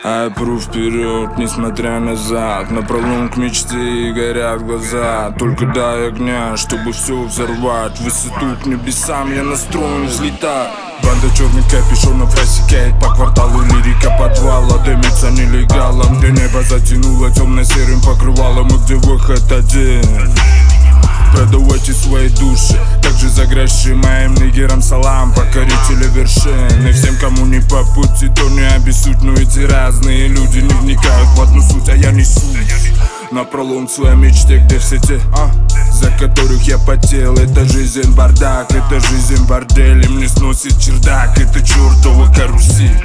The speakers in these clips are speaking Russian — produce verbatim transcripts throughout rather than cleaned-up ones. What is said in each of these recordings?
А я пру вперед, несмотря назад. Напролом к мечте и горят глаза. Только дай огня, чтобы все взорвать. Высоту к небесам я настроен взлетать. Банда черных капюшонов рассекает по кварталу. Лирика подвала дымится нелегалом, где небо затянуло темно-серым покрывалом, и где выход один. Продавайте свои души, также за гроши моим нигерам салам, покорители вершин. И всем, кому не по пути, то не обессудь. Но эти разные люди не вникают в одну суть, а я несусь напролом к своей мечте, где все те, а, за которых я потел. Это жизнь бардак, это жизнь бордель, и мне сносит чердак. Это чертова карусель,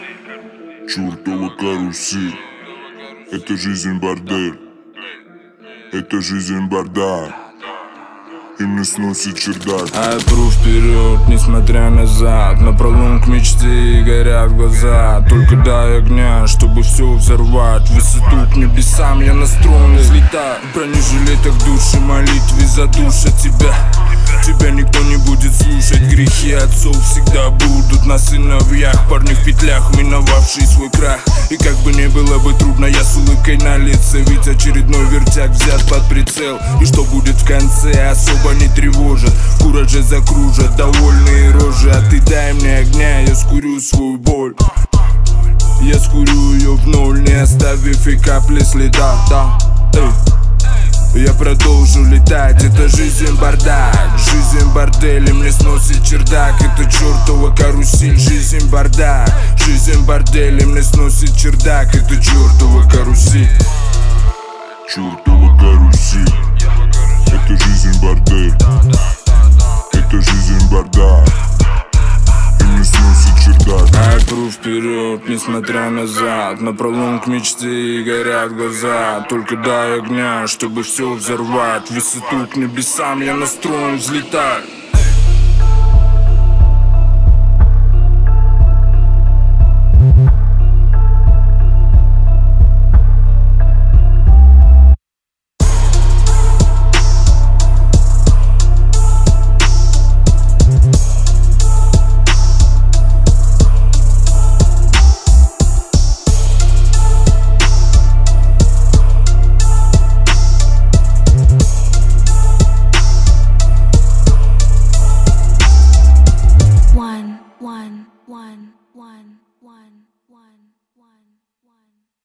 чертова карусель. Это жизнь бордель, это жизнь бардак, и мне сносит чердак. А я пру вперед, несмотря назад. Напролом к мечте и горят глаза. Только дай огня, чтобы все взорвать. Высоту к небесам я настроен взлетать. В бронежилетах души, молитве задушат тебя. Тебя никто не будет слушать. Грехи отцов всегда будут на сыновьях. Парни в петлях, миновавшие свой крах. И как бы не было бы трудно, я с улыбкой на лице, ведь очередной вертяк взят под прицел. И что будет в конце, особо не тревожит. В кураже закружат довольные рожи. А ты дай мне огня, я скурю свою боль. Я скурю ее в ноль, не оставив и капли следа, да, эй. Я продолжу летать, это жизнь бардак, жизнь бордель, и мне сносит чердак. Это чертова карусель, жизнь бардак, жизнь бордель, и мне сносит чердак. Это чертова карусель, чертова карусель. Это жизнь бордель, это жизнь бардак, и мне сносит чердак. А я пру вперед, несмотря назад. Напролом к мечте и горят глаза. Только дай огня, чтобы все взорвать. Высоту к небесам я настроен взлетать.